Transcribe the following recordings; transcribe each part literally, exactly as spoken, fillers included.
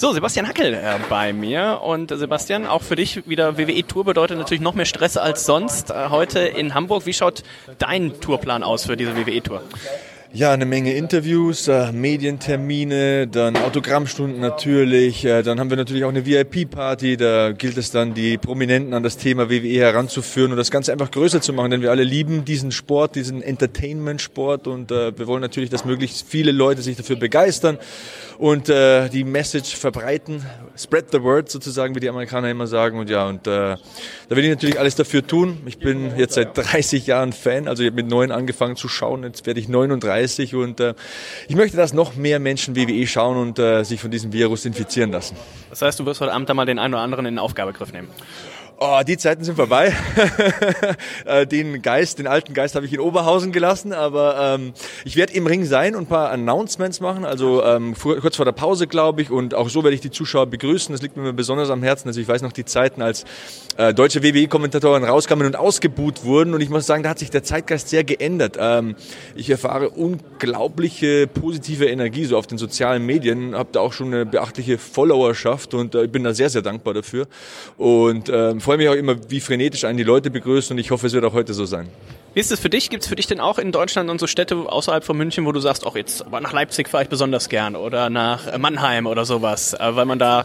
So, Sebastian Hackel äh, bei mir. Und äh, Sebastian, auch für dich wieder W W E-Tour bedeutet natürlich noch mehr Stress als sonst. Äh, heute in Hamburg. Wie schaut dein Tourplan aus für diese W W E-Tour? Ja, eine Menge Interviews, äh, Medientermine, dann Autogrammstunden natürlich, äh, dann haben wir natürlich auch eine V I P-Party, da gilt es dann, die Prominenten an das Thema W W E heranzuführen und das Ganze einfach größer zu machen, denn wir alle lieben diesen Sport, diesen Entertainment-Sport und äh, wir wollen natürlich, dass möglichst viele Leute sich dafür begeistern und äh, die Message verbreiten, spread the word sozusagen, wie die Amerikaner immer sagen und ja, und äh, da will ich natürlich alles dafür tun. Ich bin jetzt seit dreißig Jahren Fan, also ich habe mit neun angefangen zu schauen, jetzt werde ich neununddreißig und äh, ich möchte, dass noch mehr Menschen W W E schauen und äh, sich von diesem Virus infizieren lassen. Das heißt, du wirst heute Abend da mal den einen oder anderen in den Aufgabegriff nehmen? Oh, die Zeiten sind vorbei. Den Geist, den alten Geist habe ich in Oberhausen gelassen, aber ähm, ich werde im Ring sein und ein paar Announcements machen, also ähm, vor, kurz vor der Pause, glaube ich, und auch so werde ich die Zuschauer begrüßen. Das liegt mir besonders am Herzen. Also ich weiß noch die Zeiten, als äh, deutsche W W E-Kommentatoren rauskamen und ausgebuht wurden und ich muss sagen, da hat sich der Zeitgeist sehr geändert. Ähm, ich erfahre unglaubliche positive Energie so auf den sozialen Medien, habe da auch schon eine beachtliche Followerschaft und äh, ich bin da sehr, sehr dankbar dafür und ähm, Ich freue mich auch immer, wie frenetisch einen die Leute begrüßen und ich hoffe, es wird auch heute so sein. Wie ist es für dich? Gibt es für dich denn auch in Deutschland und so Städte außerhalb von München, wo du sagst, auch jetzt, aber nach Leipzig fahre ich besonders gern oder nach Mannheim oder sowas, weil man da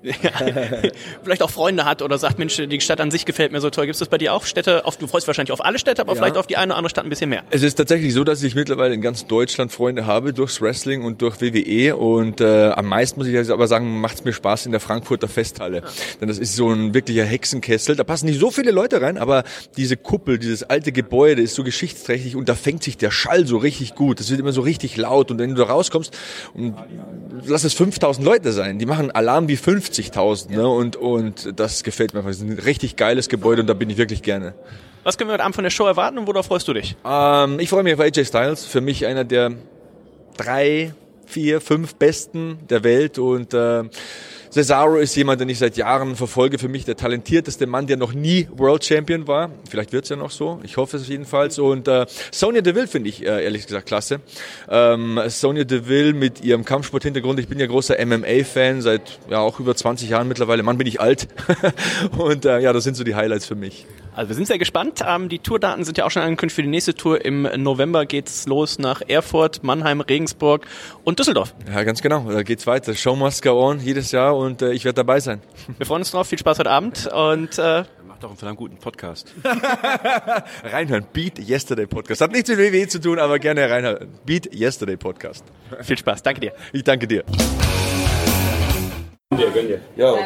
vielleicht auch Freunde hat oder sagt, Mensch, die Stadt an sich gefällt mir so toll. Gibt es das bei dir auch Städte? Auf, du freust wahrscheinlich auf alle Städte, aber ja, vielleicht auf die eine oder andere Stadt ein bisschen mehr. Es ist tatsächlich so, dass ich mittlerweile in ganz Deutschland Freunde habe durchs Wrestling und durch W W E und äh, am meisten muss ich aber sagen, macht es mir Spaß in der Frankfurter Festhalle. Ja. Denn das ist so ein wirklicher Hexenkessel. Da passen nicht so viele Leute rein, aber diese Kuppel, dieses alte Gebäude ist so geschichtsträchtig und da fängt sich der Schall so richtig gut. Das wird immer so richtig laut und wenn du da rauskommst, und lass es fünftausend Leute sein, die machen Alarm wie fünfzigtausend, ne? und, und das gefällt mir einfach. Das ist ein richtig geiles Gebäude und da bin ich wirklich gerne. Was können wir heute Abend von der Show erwarten und worauf freust du dich? Ähm, ich freue mich auf A J Styles, für mich einer der drei, vier, fünf Besten der Welt und äh, Cesaro ist jemand, den ich seit Jahren verfolge. Für mich der talentierteste Mann, der noch nie World Champion war. Vielleicht wird's ja noch so. Ich hoffe es jedenfalls. Und äh, Sonya Deville finde ich äh, ehrlich gesagt klasse. Ähm, Sonya Deville mit ihrem Kampfsport-Hintergrund. Ich bin ja großer M M A-Fan seit ja auch über zwanzig Jahren mittlerweile. Mann, bin ich alt. Und äh, ja, das sind so die Highlights für mich. Also wir sind sehr gespannt. Ähm, die Tourdaten sind ja auch schon angekündigt für die nächste Tour. Im November geht's los nach Erfurt, Mannheim, Regensburg und Düsseldorf. Ja, ganz genau. Da geht's weiter. Show must go on jedes Jahr und äh, ich werde dabei sein. Wir freuen uns drauf. Viel Spaß heute Abend und äh, macht doch einen verdammt guten Podcast. Reinhören. Beat Yesterday Podcast. Hat nichts mit W W E zu tun, aber gerne reinhören. Beat Yesterday Podcast. Viel Spaß. Danke dir. Ich danke dir. Gönn dir, gönn dir. Ja.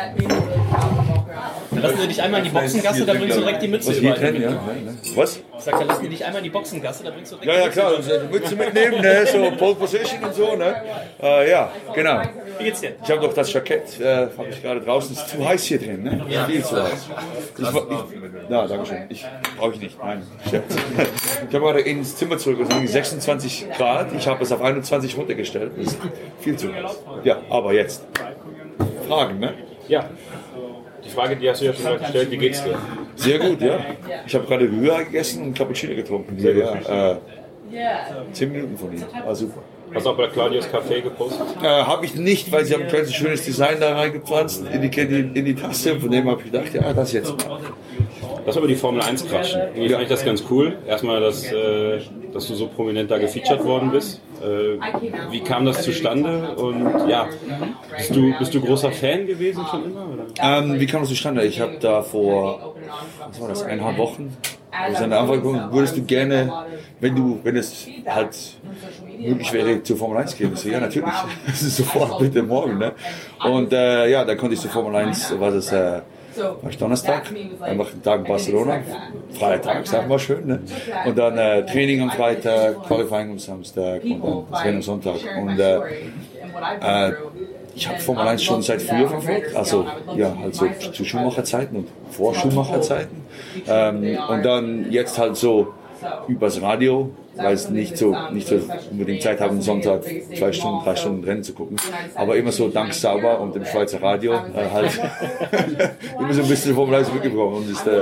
Dann lassen wir dich einmal in die Boxengasse, da bringst du direkt die Mütze über. Was? Ich sag, dann lassen wir dich einmal in die Boxengasse, da bringst du direkt Ja, ja, die Mütze klar. Die Mütze mitnehmen, ne? So Pole Position und so, ne? Äh, ja, genau. Wie geht's dir? Ich habe doch das Jackett, äh, habe ich gerade draußen. Es ist zu heiß hier drin, ne? Ja. Viel zu heiß. Ich, ich, ja, danke schön. Ich brauche ich nicht. Nein, Scherz. Ich habe gerade ins Zimmer zurück und sagen sechsundzwanzig Grad. Ich habe es auf einundzwanzig runtergestellt. Das ist viel zu heiß. Ja, aber jetzt. Fragen, ne? Ja. Die Frage, die hast du ja schon mal gestellt, wie geht's dir? Sehr gut, ja. Ich habe gerade Rührei gegessen und Cappuccino getrunken. Sehr gut. Äh, zehn Minuten von Ihnen. War super. Hast du auch bei Claudius Café gepostet? Äh, habe ich nicht, weil sie haben ein kleines schönes Design da reingepflanzt in die, in die, in die Tasse. Von dem habe ich gedacht, ja, das jetzt. Lass mal über die Formel eins quatschen. Ich fand das ganz cool. Erstmal, dass, äh, dass du so prominent da gefeatured worden bist. Äh, wie kam das zustande? Und ja, bist du, bist du großer Fan gewesen schon immer? Oder? Ähm, wie kam das zustande? Ich habe da vor, was war das, eineinhalb Wochen, wo ich an der Anfang gekommen, würdest du gerne, wenn du, wenn es halt möglich wäre, zur Formel eins gehen? So, ja, natürlich. Das ist sofort, bitte morgen, ne? Und äh, ja, dann konnte ich zur Formel eins, war das, äh, war ich Donnerstag, einfach einen Tag in Barcelona, Freitag, sagen wir schön, ne? Und dann äh, Training am Freitag, Qualifying am Samstag und dann das Rennen am Sonntag. Und äh, äh, ich habe Formel eins schon seit früher verfolgt, also ja, also zu Schumacher-Zeiten und vor Schumacher-Zeiten. Ähm, und dann jetzt halt so übers Radio, weil es nicht so, nicht so unbedingt Zeit haben, Sonntag zwei Stunden, drei Stunden Rennen zu gucken. Aber immer so dank Sauber und dem Schweizer Radio äh, halt immer so ein bisschen Formel eins mitgekommen. Und ist, äh,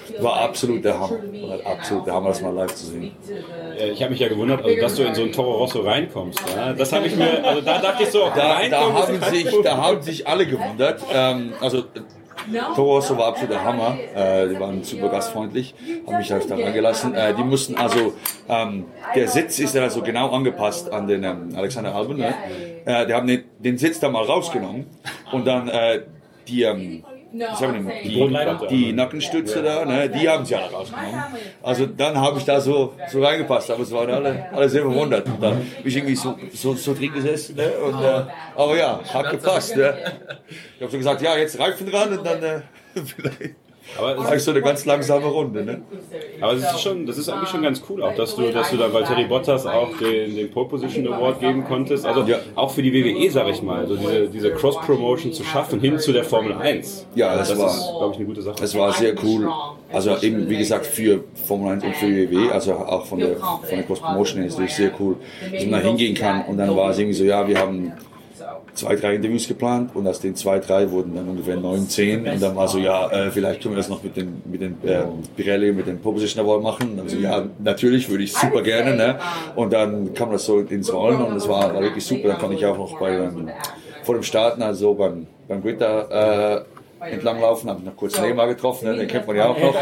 war absolut der Hammer. War absolut der Hammer, das mal live zu sehen. Ich habe mich ja gewundert, also, dass du in so ein Toro Rosso reinkommst. Ja? Das habe ich mir, also da dachte ich so, da, da, haben sich, da haben sich alle gewundert. Ähm, also Toro Rosso war absolut der Hammer. Äh, die waren super gastfreundlich, haben mich halt da reingelassen. Äh, die mussten also, ähm, der Sitz ist ja also genau angepasst an den ähm, Alexander Albon. Ne? Äh, die haben den, den Sitz da mal rausgenommen und dann äh, die ähm, Ich habe die, die Nackenstütze da, ne, die haben sie alle rausgenommen. Also dann habe ich da so, so reingepasst, aber es waren alle, alle sehr verwundert. Und dann bin ich irgendwie so, so, so drin gesessen. Ne, und, äh, aber ja, hat gepasst. Ne. Ich habe so gesagt, ja, jetzt Reifen dran und dann äh, vielleicht. Aber es ist so eine ganz langsame Runde, ne? Aber das ist schon, das ist eigentlich schon ganz cool, auch dass du, dass du da Valtteri Bottas auch den, den Pole Position Award geben konntest. Also ja. Auch für die W W E, sag ich mal, also diese, diese Cross Promotion zu schaffen hin zu der Formel eins. Ja, das, das war, ist, glaube ich, eine gute Sache. Das war sehr cool. Also eben, wie gesagt, für Formel eins und für W W E, also auch von der, von der Cross Promotion ist es sehr cool, dass man da hingehen kann. Und dann war es irgendwie so, ja, wir haben zwei, drei Interviews geplant und aus den zwei, drei wurden dann ungefähr neun, zehn und dann war so, ja, äh, vielleicht können wir das noch mit den, mit den äh, Pirelli, mit dem Pole Position Award machen. Und dann so, ja, natürlich würde ich super gerne, ne? Und dann kam das so ins Rollen und das war, war wirklich super. Dann konnte ich auch noch bei ähm, vor dem Starten, also beim, beim Grid da, äh, entlanglaufen, habe ich noch kurz Neymar getroffen, ne? Den kennt man ja auch noch.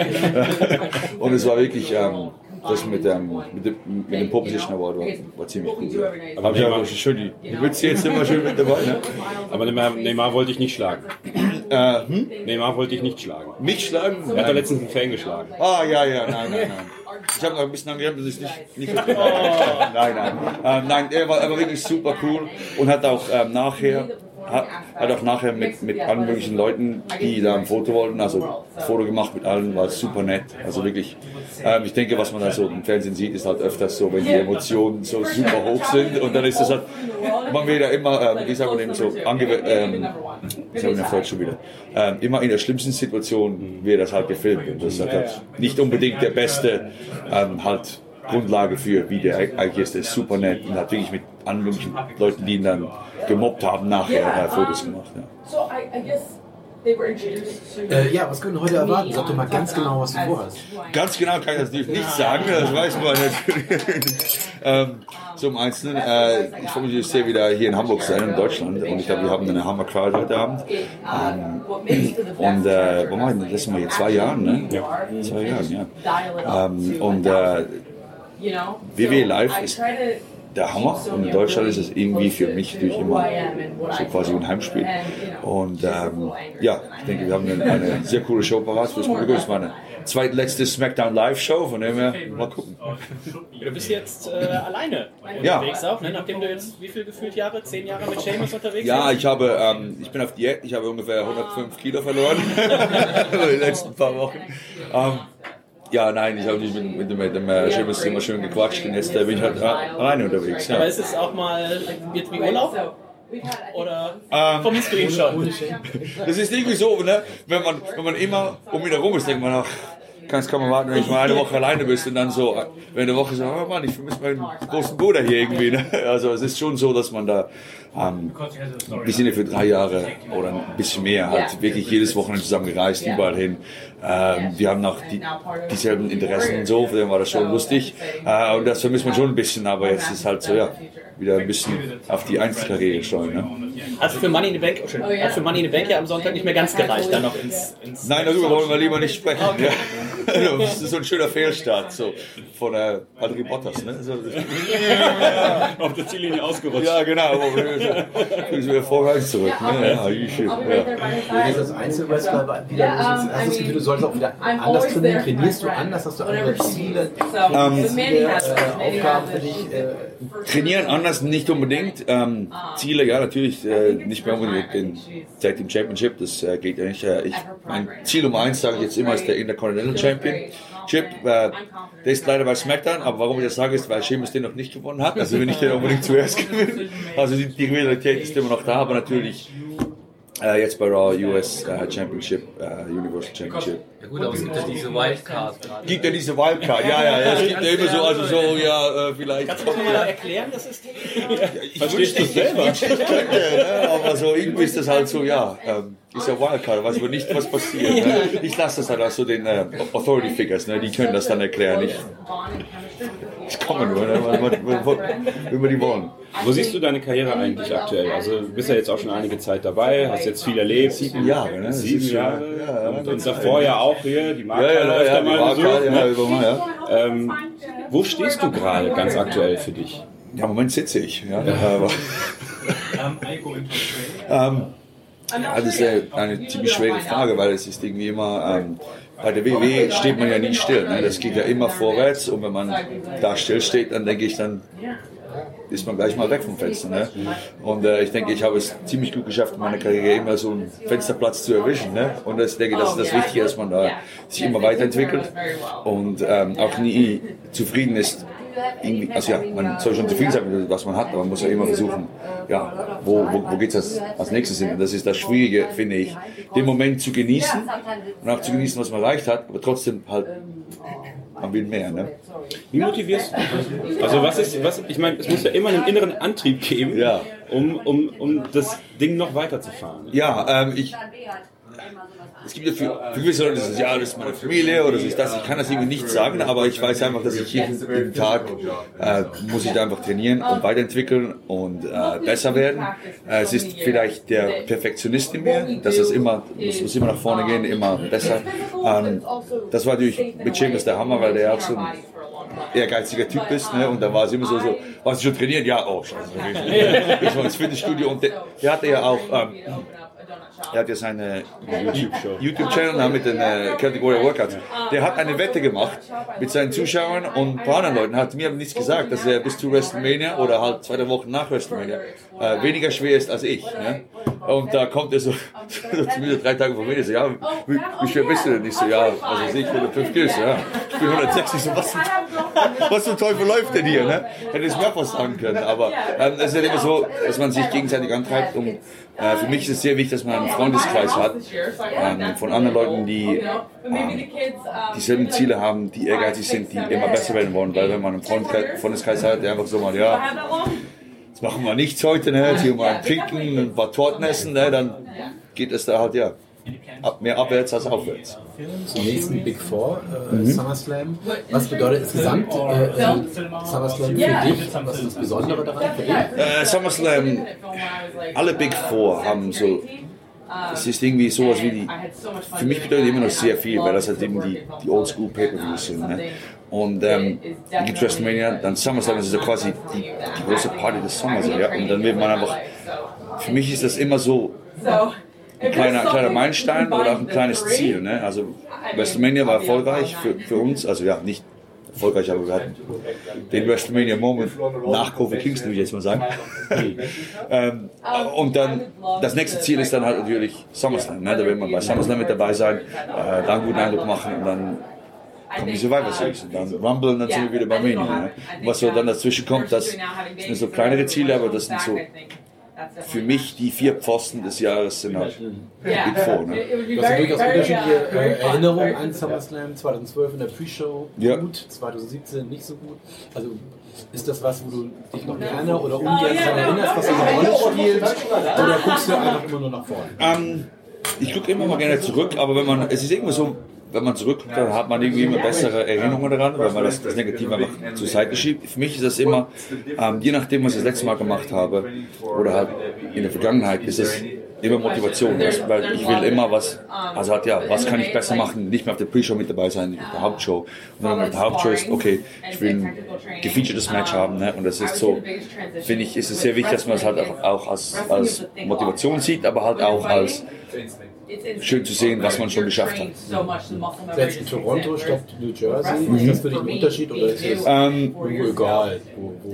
Und es war wirklich, ähm, das mit dem, mit dem, mit dem Pole Position Award war, war ziemlich gut. Ja. Aber ich habe schön die, die Mütze jetzt immer schön mit dabei. Ne? Aber Neymar, Neymar wollte ich nicht schlagen. Äh, hm? Neymar wollte ich nicht schlagen. Mich schlagen? Er hat da letztens einen Fan geschlagen. Ah, ja, ja, nein, nein, nein. Ich habe noch ein bisschen angehört, dass ich nicht, nicht oh. Nein, nein. Ähm, nein, er war, er war wirklich super cool und hat auch ähm, nachher Hat, hat auch nachher mit, mit allen möglichen Leuten, die da ein Foto wollten, also ein Foto gemacht mit allen, war super nett. Also wirklich, ähm, ich denke, was man da so im Fernsehen sieht, ist halt öfters so, wenn die Emotionen so super hoch sind und dann ist das halt, man wird ja immer, ähm, ich sage mal eben so, ange- ähm, ich habe den schon wieder, ähm, immer in der schlimmsten Situation wird das halt gefilmt und das ist halt nicht unbedingt der beste, ähm, halt Grundlage für, wie der eigentlich ist. Der ist super nett und hat wirklich mit allen möglichen Leuten, die ihn dann gemobbt haben, nachher äh, Fotos gemacht. Ja. Äh, ja, was können wir heute erwarten? Sag doch mal ganz genau, was du vorhast. Ganz genau kann ich das natürlich nicht sagen, das weiß man natürlich. ähm, zum Einzelnen, äh, ich freue mich sehr wieder hier in Hamburg sein, in Deutschland. Und ich glaube, wir haben eine Hammer-Crowd heute Abend. Ähm, und äh, wann war das letzte Mal hier? Zwei Jahren, ne? Ja. Zwei Jahren, ja. Ähm, und äh, W W E Live ist der Hammer und in Deutschland ist es irgendwie für mich natürlich immer so quasi ein Heimspiel und ähm, ja, ich denke, wir haben eine, eine sehr coole Show parat für das Publikum. Das war eine zweitletzte SmackDown Live Show, von dem her mal gucken. Du bist jetzt äh, alleine unterwegs ja. auch, ne? Nachdem du jetzt wie viel gefühlt Jahre, zehn Jahre mit Sheamus unterwegs bist? Ja, ich habe, ähm, ich bin auf Diät, ich habe ungefähr hundertfünf Kilo verloren in den letzten paar Wochen. Ähm, Ja, nein, ich habe nicht mit, mit, mit dem äh, Sheamus immer schön gequatscht und jetzt äh, bin ich halt äh, alleine unterwegs. Ja. Aber ist es auch mal wird wie Urlaub? Oder ähm, vermisst du ihn schon? Das ist irgendwie so, ne? wenn, man, wenn man immer um ihn herum ist, denkt man, ach, kann es kaum erwarten, wenn ich mal eine Woche alleine bin und dann so, wenn eine Woche so, oh Mann, ich vermisse meinen großen Bruder hier irgendwie. Ne? Also es ist schon so, dass man da ähm, wir sind ja für drei Jahre oder ein bisschen mehr halt wirklich jedes Wochenende zusammen gereist, überall hin. Ähm, wir haben noch die, dieselben Interessen und so, für den war das schon lustig. Äh, und das vermisst man schon ein bisschen, aber jetzt ist halt so, ja, wieder ein bisschen auf die Einzelkarriere steuern. Ne? Also für Money in the Bank, oh schön, hat für Money in the Bank ja am Sonntag nicht mehr ganz gereicht, dann noch ins... ins Nein, darüber wollen wir lieber nicht sprechen. Okay. Ja. Das ist so ein schöner Fehlstart, so von äh, Valtteri Bottas. Ne? So, auf der Ziellinie ausgerutscht. Ja, genau. Wir sind wieder vorwärts zurück. Ne? Ja, schön. Ja. Du gehst als Einzelwrestler wieder, hast du das Gefühl, du solltest auch wieder anders trainieren? Trainierst du anders? Hast du andere Ziele? Ähm, Ziele äh, Aufgaben für dich? Äh, Trainieren anders nicht unbedingt. Ähm, Ziele, ja, natürlich äh, nicht mehr unbedingt den Tag Team Championship, das äh, geht ja nicht. Äh, ich, mein Ziel Nummer eins, sage ich jetzt immer, ist der Intercontinental Championship. Äh, der ist leider bei SmackDown, aber warum ich das sage, ist, weil Sheamus den noch nicht gewonnen hat. Also wenn ich den unbedingt zuerst gewinne. Also die, die Realität ist immer noch da, aber natürlich äh, jetzt bei Raw U S äh, Championship, äh, Universal Championship. Ja gut, aber es gibt ja diese Wildcard gerade. Gibt ja diese Wildcard, ja, ja, ja, es gibt ja immer so, also so, ja, äh, vielleicht. Kannst du das mal erklären, das System? Ja, ich verstehst du selber? Ich könnte, ne? Aber so irgendwie ist das halt so, ja, ähm, ist ja Wildcard, weiß aber nicht, was passiert. Ne? Ich lasse das halt auch so den äh, Authority Figures, ne? Die können das dann erklären. Ich, ich komme nur, ne? wenn wir die wollen. Wo siehst du deine Karriere eigentlich aktuell? Also du bist ja jetzt auch schon einige Zeit dabei, hast jetzt viel erlebt. Sieben Jahre, ne? Sieben Jahre. Ja, und, und davor ja auch hier, die Marke ja, ja, läuft ja, da mal die besucht. ja, Ne? über mal, ja. Ähm, wo stehst du gerade ganz aktuell für dich? Ja, im Moment sitze ich. Ja. Aber, ähm, ja, das ist eine, eine ziemlich schwere Frage, weil es ist irgendwie immer, ähm, bei der W W E steht man ja nie still. Ne? Das geht ja immer vorwärts und wenn man da still steht, dann denke ich, dann ist man gleich mal weg vom Fenster. Ne? Und äh, ich denke, ich habe es ziemlich gut geschafft, in meiner Karriere immer so einen Fensterplatz zu erwischen. Ne? Und ich denke, das ist das Wichtige, dass man da sich immer weiterentwickelt und ähm, auch nie zufrieden ist. Irgendwie, also ja, man soll schon zufrieden sein mit was man hat, aber man muss ja immer versuchen, ja, wo, wo, wo geht es als, als nächstes hin? Und das ist das Schwierige, finde ich, den Moment zu genießen und auch zu genießen, was man erreicht hat, aber trotzdem halt, man will mehr. Ne? Wie motivierst du? Also was ist, was, ich meine, es muss ja immer einen inneren Antrieb geben, Ja. um, um, um das Ding noch weiterzufahren. Ja, ähm, ich, es gibt ja für, für gewisse Leute, das ist ja, das ist meine Familie oder das ist das, ich kann das irgendwie nicht sagen, aber ich weiß einfach, dass ich jeden, jeden Tag, äh, muss ich da einfach trainieren und weiterentwickeln und äh, besser werden. Äh, es ist vielleicht der Perfektionist in mir, dass es immer, muss, muss immer nach vorne gehen, immer besser. Ähm, das war natürlich mit Seamus der Hammer, weil der auch so ein ehrgeiziger Typ ist, ne? Und da war es immer so, so, was du schon trainiert? Ja, oh, scheiße. Ich war ins Fitnessstudio und der, der hatte ja auch, ähm, er hat ja seine YouTube-Channel mit den äh, Category Workouts. Der hat eine Wette gemacht mit seinen Zuschauern und ein paar anderen Leuten. Hat mir aber nichts gesagt, dass er bis zu WrestleMania oder halt zwei drei Wochen nach WrestleMania äh, weniger schwer ist als ich. Ne? Und da kommt er so, so zu mir drei Tage vor mir, so, ja, wie, wie schwer bist du denn? Ich so, ja, also ich hundertfünf Kilos, ja. Ich bin hundertsechzig, so, was, was zum Teufel läuft denn hier? Ne? Hätte es mehr was sagen können, aber ähm, es ist ja immer so, dass man sich gegenseitig antreibt. Und, äh, für mich ist es sehr wichtig, dass man einen Freundeskreis hat ähm, von anderen Leuten, die ähm, dieselben Ziele haben, die ehrgeizig sind, die immer besser werden wollen. Weil wenn man einen Freundeskreis, Freundeskreis hat, der einfach so mal, ja, jetzt machen wir nichts heute, ne, jetzt hier mal ein Trinken, ein paar Torten essen, ne, dann geht es da halt, ja, ab, mehr abwärts als aufwärts. Zum nächsten Big Four, äh, mhm. SummerSlam. Was bedeutet insgesamt äh, SummerSlam für dich? Was ist das Besondere daran für dich? Äh, SummerSlam, alle Big Four haben so, es ist irgendwie sowas wie die, für mich bedeutet immer noch sehr viel, weil das halt eben die, die Oldschool Pay-Per-Views sind. Ne? Und ähm, dann gibt es WrestleMania, dann SummerSlam, das ist ja quasi die, die große Party des Sommers. Ja? Und dann wird man einfach, für mich ist das immer so ein kleiner, kleiner Meilenstein oder auch ein kleines Ziel. Ne? Also WrestleMania war erfolgreich für, für uns, also ja, nicht erfolgreich, aber wir hatten den WrestleMania-Moment nach Kofi Kingston, würde ich jetzt mal sagen. ähm, und dann, das nächste Ziel ist dann halt natürlich SummerSlam. Ne? Da will man bei SummerSlam mit dabei sein, äh, da einen guten Eindruck machen und dann kommen die Survivor Series und dann Rumble und dann sind wir wieder bei Mania. Ne? Und was so dann dazwischen kommt, das sind so kleinere Ziele, aber das sind so für mich die vier Pfosten des Jahres sind halt Big Four. Ne? Du hast ja durchaus unterschiedliche äh, Erinnerungen an SummerSlam, zweitausendzwölf in der Pre-Show ja. gut, zweitausendsiebzehn nicht so gut. Also ist das was, wo du dich noch gerne oder ungern daran erinnerst, was eine Rolle spielt? Oder guckst du einfach immer nur nach vorne? Ähm, ich gucke immer mal gerne zurück, aber wenn man, es ist irgendwie so, wenn man zurückguckt, dann hat man irgendwie immer bessere Erinnerungen daran, weil man das, das Negative einfach zur Seite schiebt. Für mich ist das immer, ähm, je nachdem, was ich das letzte Mal gemacht habe oder halt in der Vergangenheit, ist es immer Motivation, weil ich will immer was, also halt ja, was kann ich besser machen, nicht mehr auf der Pre-Show mit dabei sein, nicht auf der Hauptshow. Und wenn man auf der Hauptshow ist, okay, ich will ein gefeaturedes Match haben, ne? Und das ist so, finde ich, ist es sehr wichtig, dass man es halt auch, auch als, als Motivation sieht, aber halt auch als schön zu sehen, was man schon geschafft hat. Jetzt in Toronto statt New Jersey, mhm. ist das für dich ein Unterschied oder ist es ähm, egal? Wo, wo,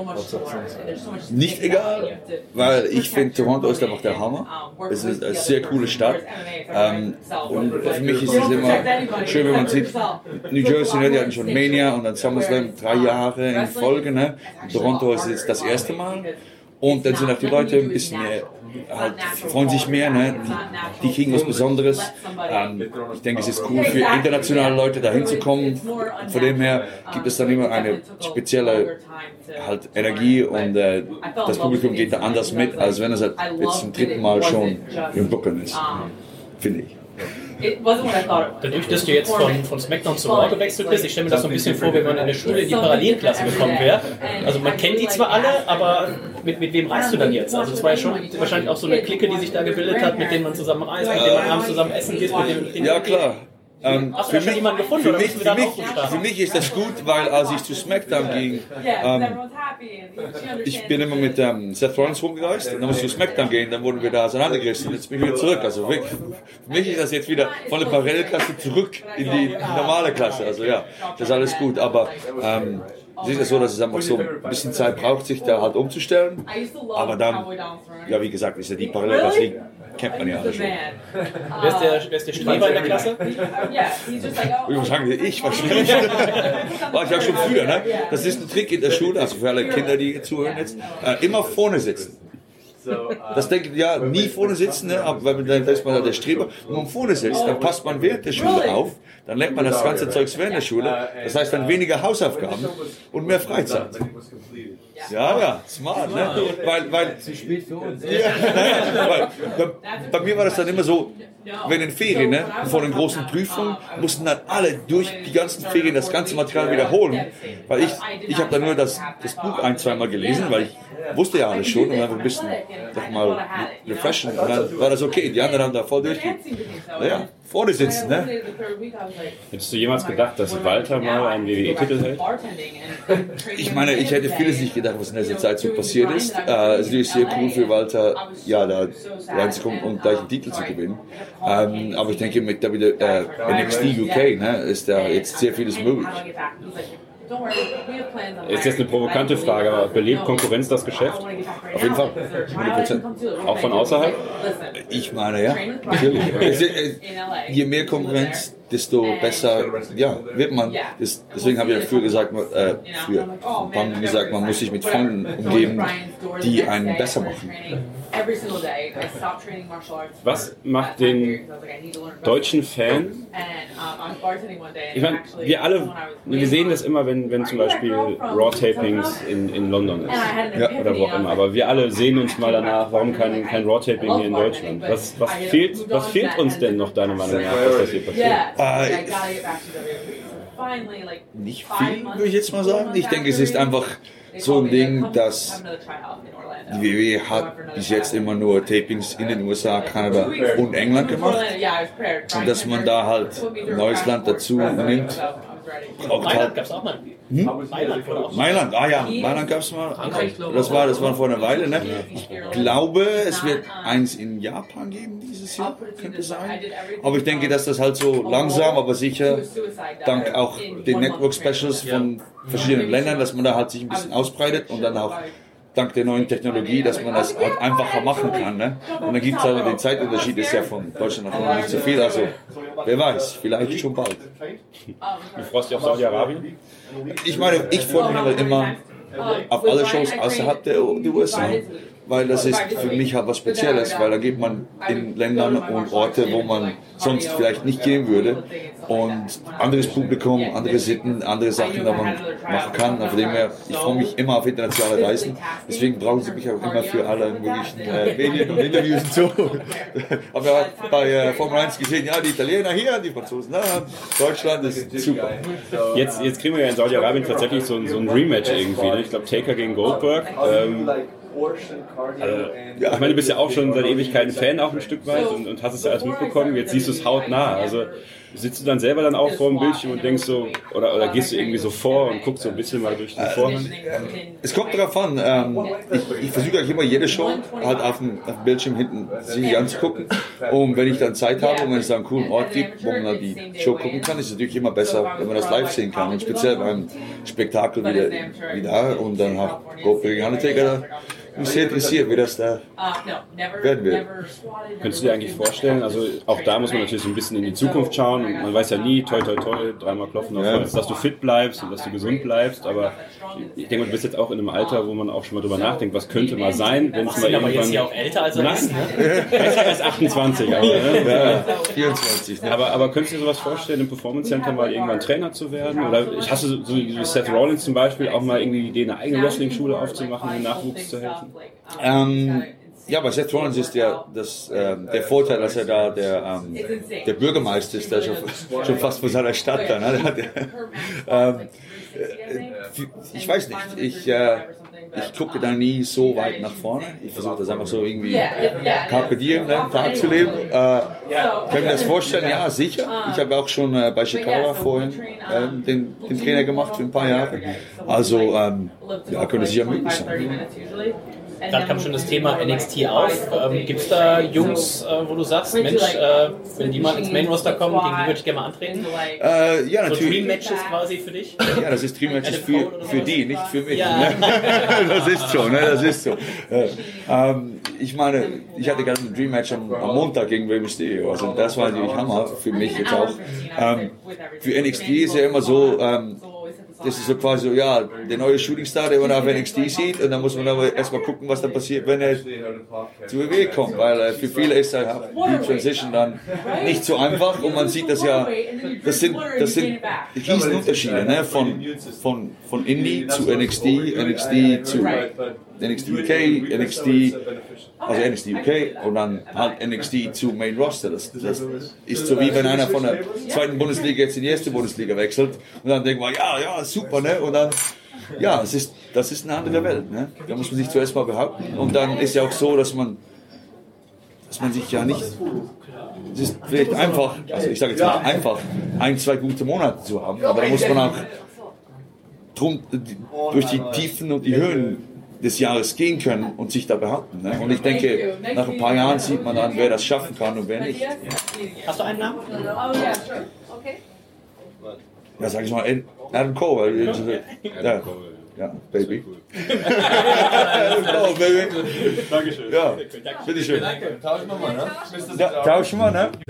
nicht egal, weil ich finde, Toronto ist einfach der Hammer. Es ist eine sehr coole Stadt. Ähm, und für mich ist es immer schön, wenn man sieht, New Jersey, ne, die hatten schon Mania und dann SummerSlam drei Jahre in Folge. Ne? Toronto ist jetzt das erste Mal. Und dann sind auch die Leute ein bisschen mehr, halt, freuen sich mehr, ne? die, die kriegen was Besonderes. Ähm, ich denke, es ist cool für internationale Leute da hinzukommen. Von dem her gibt es dann immer eine spezielle halt, Energie und äh, das Publikum geht da anders mit, als wenn es halt jetzt zum dritten Mal schon im Brooklyn ist, finde ich. Dadurch, dass du jetzt von, von SmackDown zu Raw gewechselt bist, ich stelle mir das so ein bisschen vor, wenn man in der Schule in die Parallelklasse gekommen wäre. Also man kennt die zwar alle, aber mit, mit wem reist du dann jetzt? Also es war ja schon wahrscheinlich auch so eine Clique, die sich da gebildet hat, mit denen man zusammen reist, mit denen man abends zusammen essen geht, mit dem, mit dem Ja klar. Ähm, Hast du da schon jemanden gefunden für oder mich, bist du für, dann mich, auch so stark? für mich ist das gut, weil als ich zu SmackDown ging, ähm, ich bin immer mit ähm, Seth Rollins rumgereist, dann musste ich zu SmackDown gehen, dann wurden wir da auseinandergerissen, jetzt bin ich wieder zurück. Also für mich ist das jetzt wieder von der Parallelklasse zurück in die normale Klasse. Also ja, das ist alles gut, aber ähm, es ist ja so, dass es einfach so ein bisschen Zeit braucht, sich da halt umzustellen. Aber dann, ja wie gesagt, ist ja die Parallelklasse, die kennt man ja alle schon. Wer ist der, wer ist der Streber in der Klasse? Ich muss sagen, ich wahrscheinlich. War ich auch schon früher, ne? Das ist ein Trick in der Schule, also für alle Kinder, die zuhören jetzt, äh, immer vorne sitzen. Das denkt ja nie vorne sitzen, ne? Aber wenn dann ist man da der Streber. Wenn man vorne sitzt, dann passt man während der Schule auf, dann lernt man das ganze Zeugs während der Schule. Das heißt dann weniger Hausaufgaben und mehr Freizeit. Ja, ja, smart, ne? Weil, weil, Zu spät für uns. ja, naja, weil bei, bei mir war das dann immer so, wenn in Ferien, ne, vor den großen Prüfungen, mussten dann alle durch die ganzen Ferien das ganze Material wiederholen. Weil ich, ich habe dann nur das, das Buch ein, zweimal gelesen, weil ich wusste ja alles schon und einfach ein bisschen doch mal refreshen. Und dann war das okay, die anderen haben da voll durchgehen. Naja, vorne sitzen, ne? Hättest du jemals gedacht, dass Walter mal einen W W E-Titel hält? Ich meine, ich hätte vieles nicht gedacht, was in dieser Zeit so passiert ist. Äh, es ist natürlich sehr cool für Walter, ja, da reinzukommen und gleich einen Titel zu gewinnen. Ähm, aber ich denke, mit der äh, N X T U K ne, ist da jetzt sehr vieles möglich. Ist jetzt eine provokante Frage, aber belebt Konkurrenz das Geschäft? Auf jeden Fall, hundert Prozent. Auch von außerhalb? Ich meine, ja, natürlich. Es, äh, je mehr Konkurrenz, desto besser ja, wird man. Das, deswegen habe ich ja früher gesagt, äh, früher Pan gesagt, man muss sich mit Freunden umgeben, die einen besser machen. Was macht den deutschen Fan? Ich meine, wir alle, wir sehen das immer, wenn, wenn zum Beispiel Raw-Tapings in, in London ist. Ja. Oder wo auch immer. Aber wir alle sehen uns mal danach, warum kein, kein Raw-Taping hier in Deutschland? Was, was, fehlt, was fehlt uns denn noch, deiner Meinung nach, dass das hier passiert? Äh, nicht viel, würde ich jetzt mal sagen. Ich denke, es ist einfach so ein Ding, dass die W W E hat bis jetzt immer nur Tapings in den U S A, Kanada und England gemacht. Und dass man da halt ein neues Land dazu nimmt, braucht Mailand halt... gab es auch mal. Hm? Mailand wurde auch. Mailand, ah ja, Mailand gab es mal. Das war, das war vor einer Weile. Ne? Ich glaube, es wird eins in Japan geben dieses Jahr, könnte sein. Aber ich denke, dass das halt so langsam, aber sicher, dank auch den Network Specials von verschiedenen Ländern, dass man da halt sich ein bisschen ausbreitet und dann auch dank der neuen Technologie, dass man das halt einfacher machen kann. Ne? Und dann gibt es halt den Zeitunterschied, ist ja von Deutschland nach nicht so viel. Also wer weiß, vielleicht schon bald. Du freust dich auf Saudi-Arabien? Ich meine, ich freue mich halt immer auf alle Shows außerhalb der U S A, weil das ist für mich halt was Spezielles, weil da geht man in Ländern und Orte, wo man sonst vielleicht nicht gehen würde und anderes Publikum, andere Sitten, andere Sachen, die man machen kann. Von dem her, ich freue mich immer auf internationale Reisen, deswegen brauchen sie mich auch immer für alle möglichen äh, Medien und Interviews und so. Haben wir bei äh, Formel eins gesehen, ja, die Italiener hier, die Franzosen da, Deutschland ist super. Jetzt, jetzt kriegen wir ja in Saudi-Arabien tatsächlich so, so ein Rematch irgendwie. Ne? Ich glaube, Taker gegen Goldberg. Ähm, Also, ja, ich meine, du bist ja auch schon seit Ewigkeiten Fan auch ein Stück weit und, und hast es ja alles mitbekommen, jetzt siehst du es hautnah. Also sitzt du dann selber dann auch vor dem Bildschirm und denkst so, oder, oder gehst du irgendwie so vor und guckst so ein bisschen mal durch den Vorhang? Es kommt darauf an, ähm, ich, ich versuche eigentlich immer jede Show halt auf dem, auf dem Bildschirm hinten sich anzugucken und wenn ich dann Zeit habe und wenn es da einen coolen Ort gibt, wo man dann die Show gucken kann, ist es natürlich immer besser, wenn man das live sehen kann und speziell beim Spektakel wieder, wieder und dann hat Goldberg gegen Undertaker da bin sehr interessiert, wie das da werden wird. Könntest du dir eigentlich vorstellen, also auch da muss man natürlich so ein bisschen in die Zukunft schauen und man weiß ja nie, toi toi toi, dreimal klopfen auf Holz, dass du fit bleibst und dass du gesund bleibst, aber ich denke, du bist jetzt auch in einem Alter, wo man auch schon mal drüber nachdenkt, was könnte mal sein, wenn es mal irgendwann... Aber jetzt hier auch älter als er ist, ne? Er ist achtundzwanzig, aber, ne? Ja, vierundzwanzig. Ne? aber, aber könntest du dir sowas vorstellen, im Performance Center mal irgendwann Trainer zu werden? Oder hast du so wie Seth Rollins zum Beispiel auch mal irgendwie die Idee, eine eigene Wrestling-Schule aufzumachen, den Nachwuchs zu helfen? Ähm, ja, bei Seth Rollins ist der, das, ähm, der Vorteil, dass er da der, ähm, der Bürgermeister ist, der schon, schon fast von seiner Stadt da. Ne? ähm, ich weiß nicht, ich, äh, ich gucke da nie so weit nach vorne. Ich versuche das einfach so irgendwie Carpe Diem, ne, einen Tag zu leben. Äh, kann ich mir das vorstellen? Ja, sicher. Ich habe auch schon äh, bei Chicago vorhin ähm, den, den Trainer gemacht für ein paar Jahre. Also, ähm, ja, könnte sicher möglich sein. Dann kam schon das Thema N X T auf. Ähm, Gibt es da Jungs, äh, wo du sagst, Mensch, äh, wenn die mal ins Main-Roster kommen, gegen die würde ich gerne mal antreten? Äh, ja, so natürlich. Dream-Matches quasi für dich? Ja, das ist Dream-Matches für, für die, nicht für mich. Ja. Ne? Das ist so, ne? Das ist so. Ja. Ähm, ich meine, ich hatte gerade ein Dream-Match am, am Montag gegen Rey Mysterio. Also das war natürlich Hammer für mich jetzt auch. Ähm, für N X T ist ja immer so... Ähm, das ist so quasi so, ja, der neue Shootingstar, der man auf N X T sieht, und dann muss man aber erstmal gucken, was dann passiert, wenn er zu W W E kommt, weil äh, für viele ist halt die Transition dann nicht so einfach, und man sieht das ja, das sind, das sind riesen Unterschiede, ne, von, von, von Indie zu N X T, N X T zu N X T U K, N X T, also N X T U K und dann halt N X T zu Main Roster. Das, das ist so wie wenn einer von der zweiten Bundesliga jetzt in die erste Bundesliga wechselt und dann denkt man, ja, ja, super, ne? Und dann, ja, es ist, das ist eine andere Welt, ne? Da muss man sich zuerst mal behaupten, und dann ist ja auch so, dass man, dass man sich ja nicht, es ist vielleicht einfach, also ich sage jetzt mal einfach, ein, zwei gute Monate zu haben, aber da muss man auch drum, durch die Tiefen und die Höhen des Jahres gehen können und sich da behaupten. Ne? Und ich denke, nach ein paar Jahren sieht man dann, wer das schaffen kann und wer nicht. Hast du einen Namen? Ja, sag ich mal, Adam Cole. Ja, ja, Baby. Oh, Baby. Dankeschön. Ja, bitteschön. Tauschen wir mal, ne? Ja, tauschen wir, ne?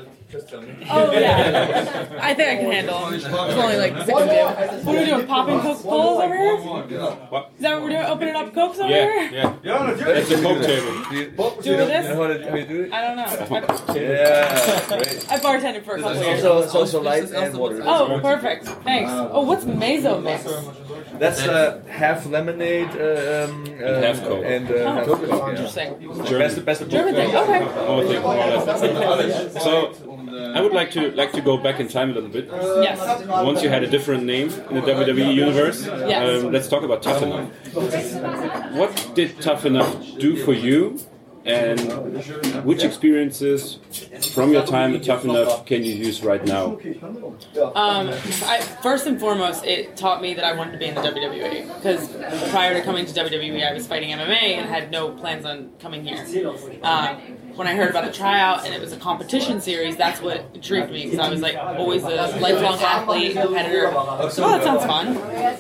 Oh yeah, I think I can handle them. There's only like six of you. What are we doing? Popping Coca-Colas over here? What? Is that what we're doing? Opening up Cokes over Yeah, here? yeah. Ja, natürlich. It's a Coke table. Doing this? You know how to, how you do it? I don't know. Yeah, great. I bartended for a couple years. So, so, so light and water. Oh, perfect. Thanks. Oh, what's Meso Mix? That's uh, half lemonade uh, um, uh, And half Coke. And uh, half Coke. Yeah. Interesting. Best, best of German thing. Okay. All thing, more or less. So, I would like to like to go back in time a little bit. Yes. Once you had a different name in the W W E universe, Yes. um, let's talk about Tough Enough. What did Tough Enough do for you, and which experiences from your time at Tough Enough can you use right now? Um, I, first and foremost, it taught me that I wanted to be in the W W E, because prior to coming to W W E, I was fighting M M A and had no plans on coming here. Um, when I heard about the tryout and it was a competition series, that's what intrigued me, because I was like always a lifelong athlete, competitor. So, oh, that sounds fun.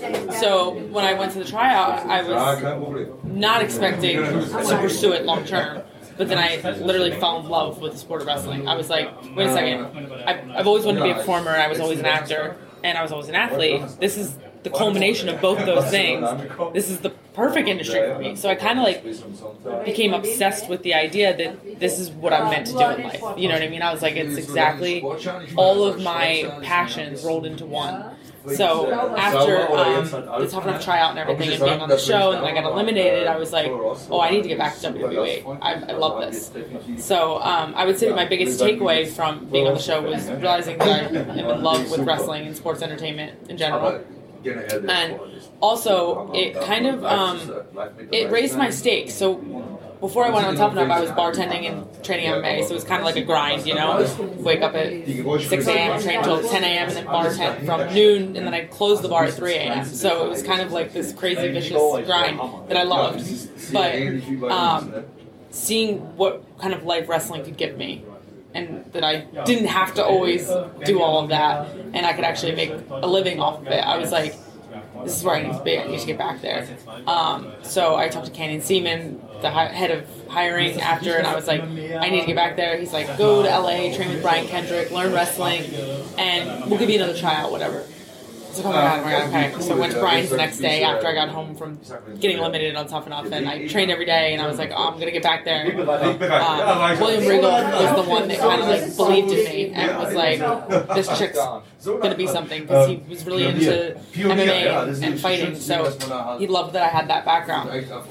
So when I went to the tryout, I was not expecting to pursue it long term. But then I literally fell in love with the sport of wrestling. I was like, wait a second, I've, I've always wanted to be a performer, I was always an actor, and I was always an athlete. This is the culmination of both those things. This is the perfect industry for me. So I kind of like became obsessed with the idea that this is what I'm meant to do in life. You know what I mean? I was like, it's exactly all of my passions rolled into one. So after um, the Tough Enough tryout and everything and being on the show, and then I got eliminated, I was like, oh, I need to get back to W W E. I, I love this. So um, I would say my biggest takeaway from being on the show was realizing that I am in love with wrestling and sports entertainment in general. And also, it kind of, um, it raised my stakes. So before I went on Tough Enough, I was bartending and training M M A, so it was kind of like a grind, you know? Wake up at six a.m., train until ten a.m., and then bartend from noon, and then I'd close the bar at three a.m. So it was kind of like this crazy, vicious grind that I loved. But um, seeing what kind of life wrestling could give me, and that I didn't have to always do all of that, and I could actually make a living off of it, I was like, this is where I need to be. I need to get back there. Um, so I talked to Canyon Seaman, the hi- head of hiring, after, and I was like, I need to get back there. He's like, go to L A, train with Brian Kendrick, learn wrestling, and we'll give you another tryout, whatever. I was like, oh my god, oh my god, okay. So I went to Brian's the next day after I got home from getting eliminated on Tough Enough, and I trained every day, and I was like, oh, I'm going to get back there. Um, William Regal was the one that kind of like believed in me and was like, this chick's going to be something, because he was really into M M A and fighting, so he loved that I had that background.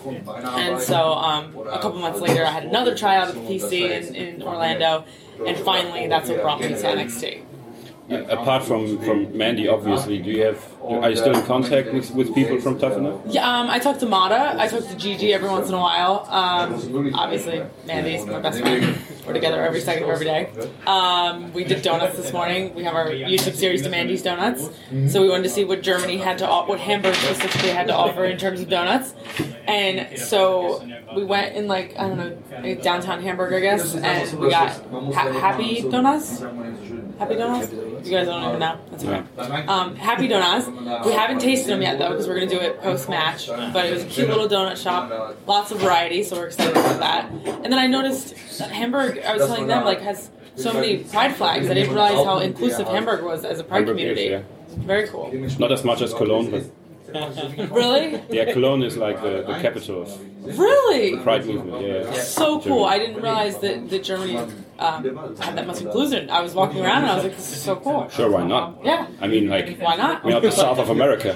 And so um, a couple months later, I had another tryout at the P C in, in Orlando, and finally that's what brought me to N X T. Apart from, from Mandy, obviously, do you have? Are you still in contact with, with people from Tough Enough? Yeah, um, I talk to Mata. I talk to Gigi every once in a while. Um, obviously, Mandy's my best friend. We're together every second of every day. Um, we did donuts this morning. We have our YouTube series to Mandy's Donuts. So we wanted to see what Germany had to offer, what Hamburg specifically had to offer in terms of donuts. And so we went in like, I don't know, downtown Hamburg, I guess, and we got ha- Happy Donuts. Happy Donuts? You guys don't even know. That's okay. Um, Happy Donuts. We haven't tasted them yet, though, because we're going to do it post-match. But it was a cute little donut shop. Lots of variety, so we're excited about that. And then I noticed that Hamburg, I was telling them, like, has so many pride flags. I didn't realize how inclusive Hamburg was as a pride Hamburg community. is, yeah. Very cool. Not as much as Cologne, but... Really? Yeah, Cologne is like the, the capital of Really? the pride movement. Yeah, So cool. I didn't realize that, that Germany um, had that much inclusion. I was walking around and I was like, this is so cool. Sure, why not? Yeah. I mean, like, Why not? we're not the south of America.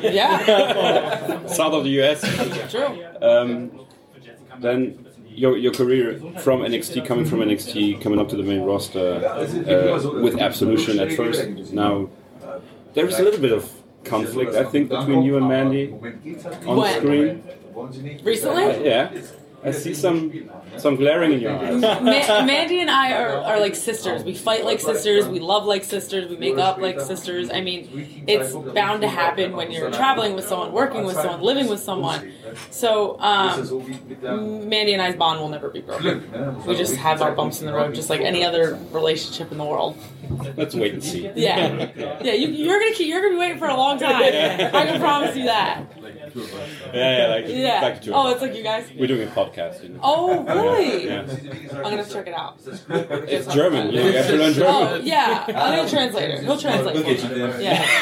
Yeah. South of the U S. True. Um, then your your career from N X T, coming from N X T, coming up to the main roster uh, with Absolution at first. Now, there is a little bit of conflict, I think, between you and Mandy on When? screen. Recently? Yeah. I see some some glaring in your eyes. Ma- Mandy and I are, are like sisters. We fight like sisters. We love like sisters. We make up like sisters. I mean, it's bound to happen when you're traveling with someone, working with someone, living with someone. So, um, Mandy and I's bond will never be broken. We just have our bumps in the road, just like any other relationship in the world. Let's wait and see. Yeah, yeah. You, you're gonna keep. You're gonna be waiting for a long time. I can promise you that. Yeah, yeah, like, Yeah. like two. Oh, it's like you guys. We're doing a podcast. You know? Oh, really? Yeah. I'm gonna check it out. It's German. You have to learn German. Oh, yeah. I'll need a translator. He'll translate for me.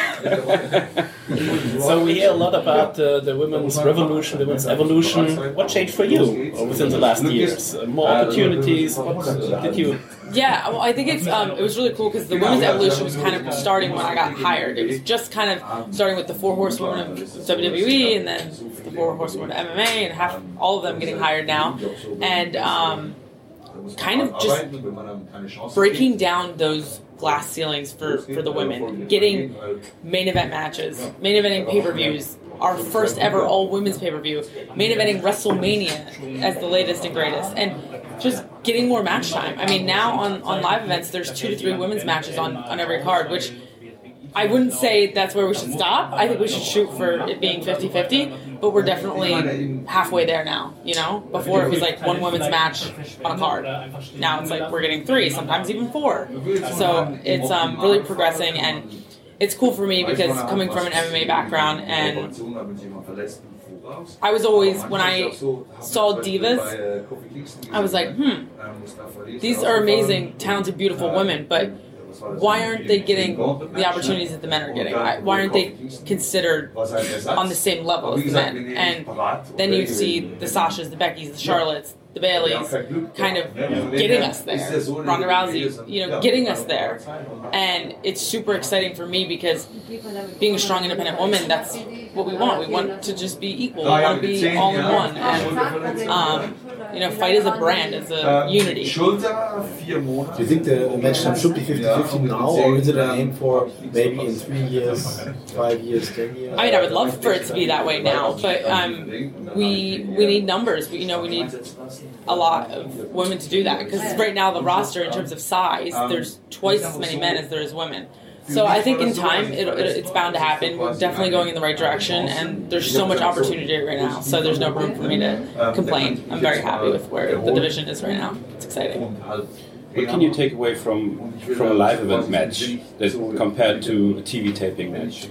Yeah. So we hear a lot about uh, the women's revolution, the women's evolution. What changed for you within the last years? Uh, more opportunities? What uh, did you... Yeah, well, I think it's um, it was really cool because the women's evolution was kind of starting when I got hired. It was just kind of starting with the four horsewomen of W W E, and then the four horsewomen of M M A, and half all of them getting hired now, and um, kind of just breaking down those glass ceilings for, for the women, getting main event matches, main eventing pay-per-views, our first ever all-women's pay-per-view, main eventing WrestleMania as the latest and greatest, and just getting more match time. I mean, now on, on live events, there's two to three women's matches on, on every card, which I wouldn't say that's where we should stop. I think we should shoot for it being fifty-fifty, but we're definitely halfway there now, you know? Before it was like one women's match on a card. Now it's like we're getting three, sometimes even four. So it's um, really progressing, and it's cool for me because coming from an M M A background, and I was always, when I saw Divas, I was like, hmm, these are amazing, talented, beautiful women, but why aren't they getting the opportunities that the men are getting? Why aren't they considered on the same level as the men? And then you see the Sashas, the Beckys, the Charlottes, the Baileys kind of getting us there. Ronda Rousey, you know, getting us there. And it's super exciting for me because being a strong, independent woman, that's what we want. We want to just be equal. We want to be all in one. And, um, you know, fight as a brand, as a unity. Do you think the match time should be fifty-fifty now, or is it an aim for maybe in three years, five years, ten years? I mean, I would love for it to be that way now, but um, we we need numbers. We, you know, we need a lot of women to do that, because right now the roster, in terms of size, there's twice as many men as there is women. So I think in time it, it, it's bound to happen. We're definitely going in the right direction, and there's so much opportunity right now. So there's no room for me to complain. I'm very happy with where the division is right now. It's exciting. what can you take away from from a live event match that compared to a T V taping match?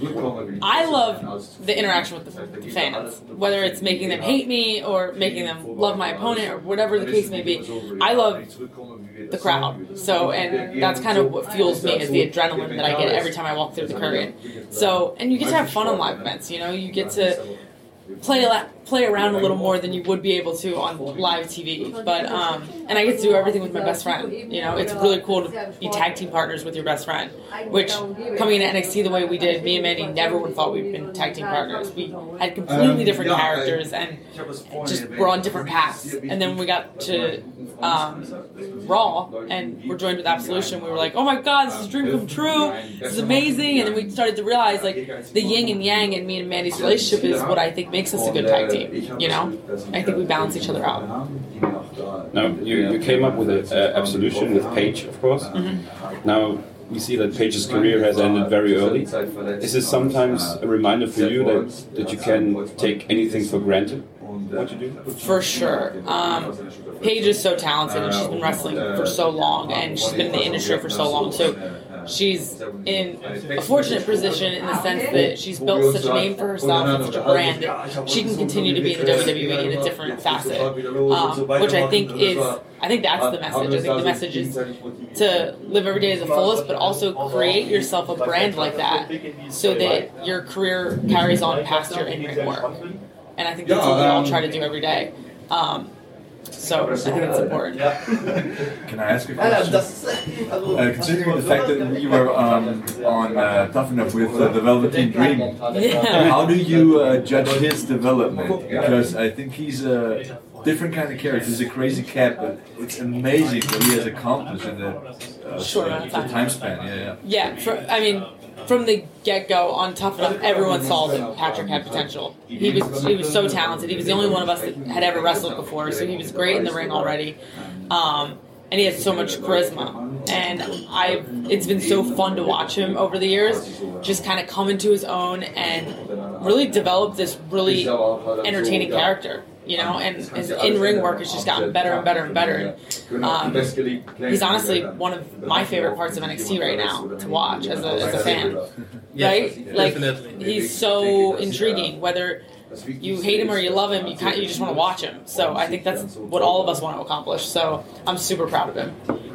I love the interaction with the, the fans, whether it's making them hate me or making them love my opponent or whatever the case may be. I love the crowd. So, and that's kind of what fuels me is the adrenaline that I get every time I walk through the curtain. So, and you get to have fun on live events, you know, you get to play a play around a little more than you would be able to on live T V. But um, and I get to do everything with my best friend. You know, it's really cool to be tag team partners with your best friend. Which coming into N X T the way we did, me and Mandy never would have thought we'd been tag team partners. We had completely different characters and just were on different paths. And then we got to um, Raw and we're joined with Absolution. We were like, oh my god, this is a dream come true. This is amazing. And then we started to realize like the yin and yang in me and Mandy's relationship is what I think makes us a good tag team. You know, I think we balance each other out. Now, you, you came up with an uh, Absolution with Paige, of course. Mm-hmm. Now, we see that Paige's career has ended very early. Is this sometimes a reminder for you that, that you can take anything for granted? What you do? For sure. Um, Paige is so talented and she's been wrestling for so long and she's been in the industry for so long. So she's in a fortunate position in the sense that she's built such a name for herself and such a brand that she can continue to be in the W W E in a different facet, um, which I think is, I think that's the message. I think the message is to live every day to the fullest, but also create yourself a brand like that so that your career carries on past your in-ring work. And I think that's what we all try to do every day. Um, So I think it's important. Can I ask a question? Uh, considering the fact that you were um, on uh, Tough Enough with uh, the Velveteen Dream, Yeah. how do you uh, judge his development? Because I think he's a different kind of character. He's a crazy cat, but it's amazing what he has accomplished in the uh, Short amount of time. time span. Yeah, yeah. Yeah, for, I mean, from the get-go on Tough Enough, everyone saw that Patrick had potential. He was he was so talented. He was the only one of us that had ever wrestled before, so he was great in the ring already. Um, and he has so much charisma. And I, it's been so fun to watch him over the years, just kind of come into his own and really develop this really entertaining character. You know, and his in-ring work has just gotten better and better and better. Um, he's honestly one of my favorite parts of N X T right now to watch as a, as a fan. Right? Like, he's so intriguing. Whether you hate him or you love him, you kind of, you just want to watch him. So I think that's what all of us want to accomplish. So I'm super proud of him.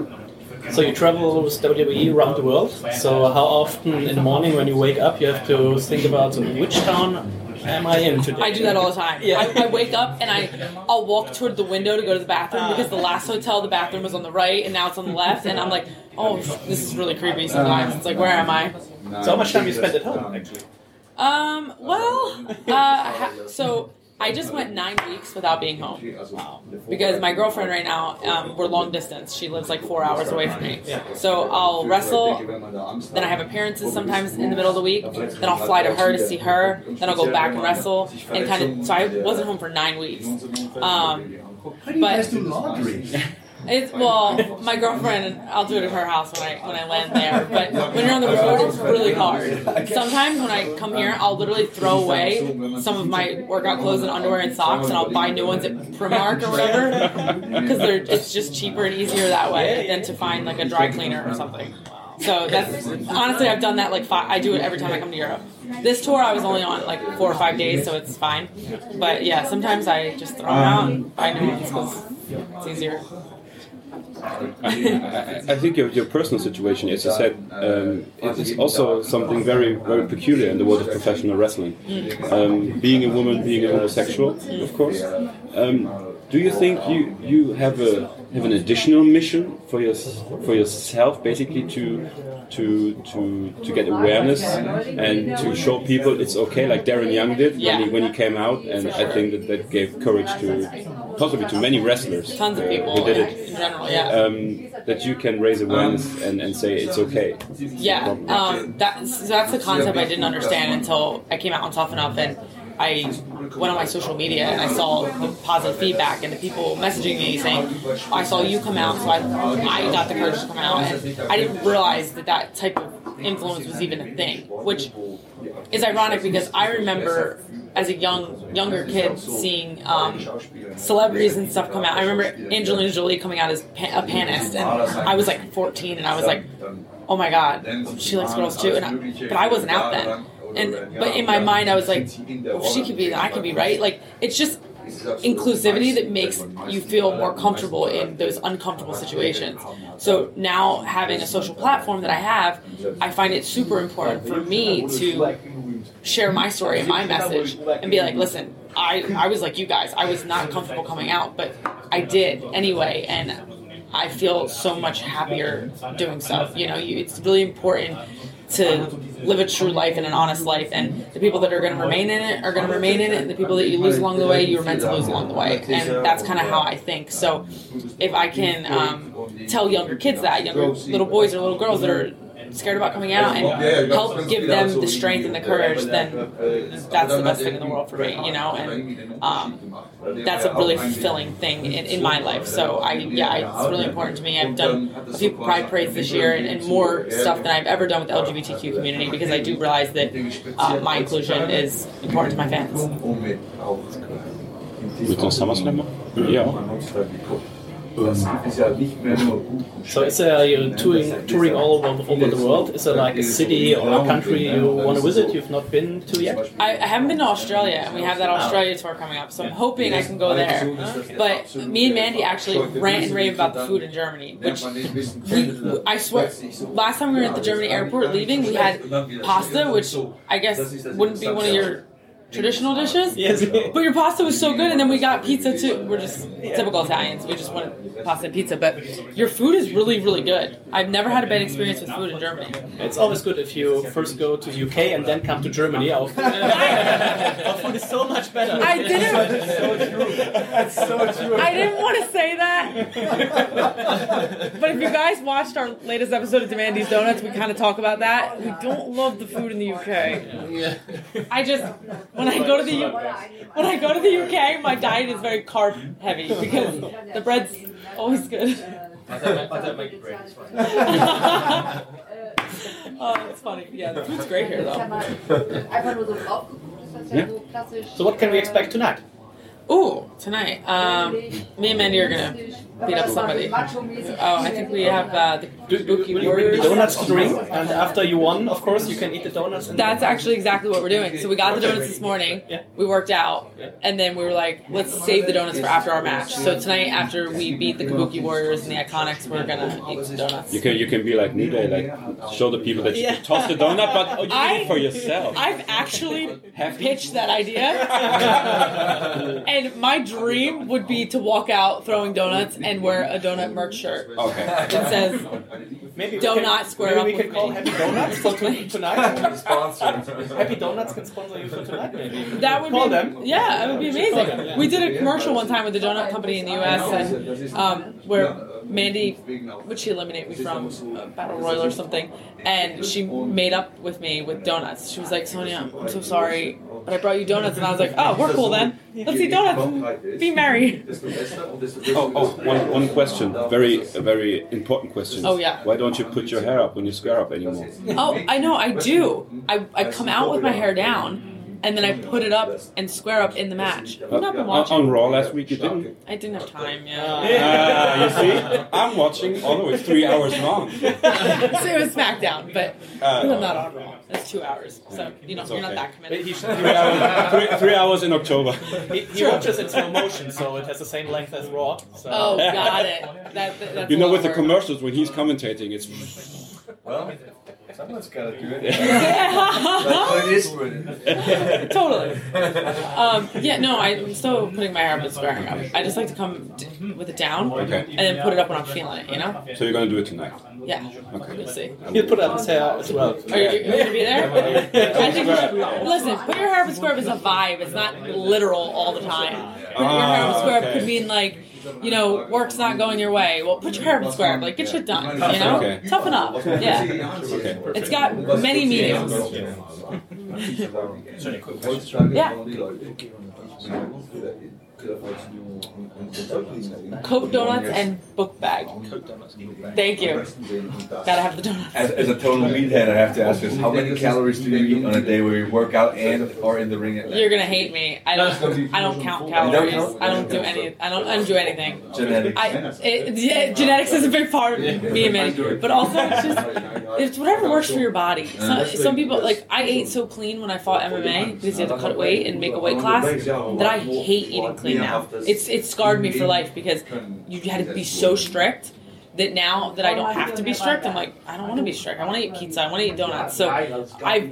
So you travel with W W E around the world. So how often in the morning when you wake up you have to think about which town am I in today? I do that all the time. Yeah. I, I wake up and I, I'll walk toward the window to go to the bathroom because the last hotel, the bathroom was on the right and now it's on the left. And I'm like, oh, this is really creepy sometimes. It's like, where am I? So how much time you spend at home, actually? Um, well, uh, so I just went nine weeks without being home. Wow. Because my girlfriend right now, um, we're long distance. She lives like four hours away from me. So I'll wrestle, then I have appearances sometimes in the middle of the week, then I'll fly to her to see her, then I'll go back and wrestle, and kind of, so I wasn't home for nine weeks. Um, but It's, well, my girlfriend, I'll do it at her house when I when I land there. But when you're on the road, it's really hard. Sometimes when I come here, I'll literally throw away some of my workout clothes and underwear and socks, and I'll buy new ones at Primark or whatever, because they're it's just cheaper and easier that way than to find like a dry cleaner or something. So that's honestly, I've done that like five. I do it every time I come to Europe. This tour I was only on like four or five days, so it's fine. But yeah, sometimes I just throw them out and buy new ones because it's easier. I, I think your, your personal situation, as you said, um, it is also something very, very peculiar in the world of professional wrestling. Um, being a woman, being a homosexual, of course. Um, do you think you, you have a have an additional mission for your for yourself, basically to to to to get awareness and to show people it's okay, like Darren Young did yeah. when he when he came out, and I think that that gave courage to possibly to many wrestlers. Tons of people who did it. in general, yeah. Um, that you can raise awareness and, and say it's okay. Yeah, um, that's, so that's the concept I didn't understand until I came out on Tough Enough, and I went on my social media and I saw the positive feedback and the people messaging me saying, I saw you come out, so I, I got the courage to come out, and I didn't realize that that type of influence was even a thing, which is ironic because I remember as a young younger kid seeing um, celebrities and stuff come out. I remember Angelina Jolie coming out as pa- a panist, and I was like fourteen, and I was like, oh my god, she likes girls too. And I, but I wasn't out then. And but in my mind, I was like, well, if she could be, I can be, right? Like it's just inclusivity that makes you feel more comfortable in those uncomfortable situations. So now having a social platform that I have, I find it super important for me to share my story and my message and be like, listen, I, I was like you guys. I was not comfortable coming out, but I did anyway, and I feel so much happier doing so. You know, you, it's really important to live a true life and an honest life, and the people that are going to remain in it are going to remain in it, and the people that you lose along the way, you were meant to lose along the way, and that's kind of how I think. So if I can um, tell younger kids that, younger little boys or little girls that are scared about coming out, and help give them the strength and the courage, then that's the best thing in the world for me, you know, and um, that's a really fulfilling thing in, in my life. So I, yeah, it's really important to me. I've done a few Pride Parades this year, and, and more stuff than I've ever done with the L G B T Q community, because I do realize that uh, my inclusion is important to my fans. Mit dem SummerSlam? Ja. So is there, you're touring, touring all over, over the world? Is there like a city or a country you want to visit you've not been to yet? I, I haven't been to Australia, and we have that Australia tour coming up, so I'm hoping I can go there. But me and Mandy actually rant and rave about the food in Germany, which we, I swear, last time we were at the Germany airport leaving, we had pasta, which I guess wouldn't be one of your traditional dishes. Yes. But your pasta was so good, and then we got pizza too. We're just typical Italians. We just wanted pasta and pizza. But your food is really, really good. I've never had a bad experience with food in Germany. It's always good if you first go to the U K and then come to Germany. Our food, our food is so much better. I didn't. That's so true. That's so true. I didn't want to say that. But if you guys watched our latest episode of Demandy's Donuts, we kind of talk about that. We don't love the food in the U K. I just. When I go to the U- when I go to the U K, my diet is very carb heavy because the bread's always good. Oh, it's funny. Yeah, the food's great here though. Yeah. So what can we expect tonight? Ooh, tonight, um, me and Mandy are gonna beat up somebody. Oh, I think we have uh, the Kabuki Will you bring Warriors. the donuts to drink? And after you won, of course, you can eat the donuts. And That's actually exactly what we're doing. So we got the donuts this morning, Yeah. we worked out, and then we were like, let's save the donuts for after our match. So tonight, after we beat the Kabuki Warriors and the Iconics, we're gonna eat some donuts. You can you can be like New Day, like show the people that you Yeah. can toss the donut, but oh, you I- eat it for yourself. I've actually pitched that idea, and my dream would be to walk out throwing donuts and wear a donut merch shirt Okay. that says maybe we "Do can- not square maybe up we with can call me." Happy Donuts for t- tonight. Happy Donuts can sponsor you for tonight, maybe. That would call be, them. yeah, it would be amazing. Call them, yeah. We did a commercial one time with the donut company in the U S and um, where Mandy, would she eliminate me from a battle royal or something? And she made up with me with donuts. She was like, Sonia, I'm so sorry, but I brought you donuts, and I was like, oh, we're cool then. Let's eat donuts and be merry. Oh, oh, one, one question, very a very important question. Oh, yeah. Why don't you put your hair up when you square up anymore? Oh, I know, I do. I, I come out with my hair down, and then I put it up and square up in the match. You've not been on, watching. on Raw last week you didn't. I didn't have time, yeah. Ah, you see, I'm watching. Although it's three hours long. So it was SmackDown, but Uh, I'm not on Raw. It's two hours, so you know you're not okay. that committed. He, should, Three hours, three, three hours in October. he, he watches in slow motion, so it has the same length as Raw. So. Oh, got it. That, that, that's You a know, lot with the of work. commercials when he's commentating, it's. Well, someone's got to do it. Like Clint Eastwood. Totally. Um, yeah, no, I'm still putting my hair up and squaring up. I just like to come d- with it down Okay. and then put it up when I'm feeling it, you know? So you're gonna do it tonight. Yeah. Okay. You'll see. He'll put up his hair as well. Are you, you going to be there? I think you should, listen, put your hair up and square up is a vibe. It's not literal all the time. Put your hair up and square up okay. could mean like, you know, work's not going your way. Well, put your hair up and square up. Like, get shit done, you know? Okay. Toughen up. Yeah. Okay. It's got many meanings. Yeah. Coat donuts and book bag. Thank you. Gotta have the donuts. As, as a total meathead, I have to ask this: how many calories do you eat on a day where you work out and or in the ring at night? You're gonna hate me. I don't. I don't count calories. I don't do any. I don't. I don't do anything. Genetics. I, it, yeah, genetics is a big part of me and Manny, but also it's just it's whatever works for your body. Some, some people like I ate so clean when I fought M M A because you had to cut weight and make a weight class that I hate eating clean now. It's it scarred me for life because you had to be so strict that now that I don't have to be strict, I'm like I don't want to be strict. I want to eat pizza. I want to eat donuts. So I